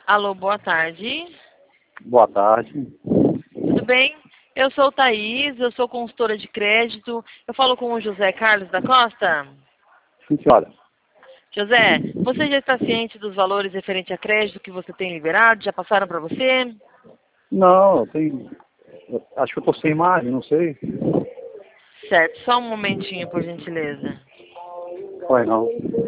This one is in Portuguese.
Alô, boa tarde. Boa tarde. Tudo bem? Eu sou Thaís, eu sou consultora de crédito. Eu falo com o José Carlos da Costa. Sim, senhora. José, você já está ciente dos valores referentes a crédito que você tem liberado? Já passaram para você? Não, acho que eu tô sem imagem, não sei. Certo, só um momentinho, por gentileza. Foi não.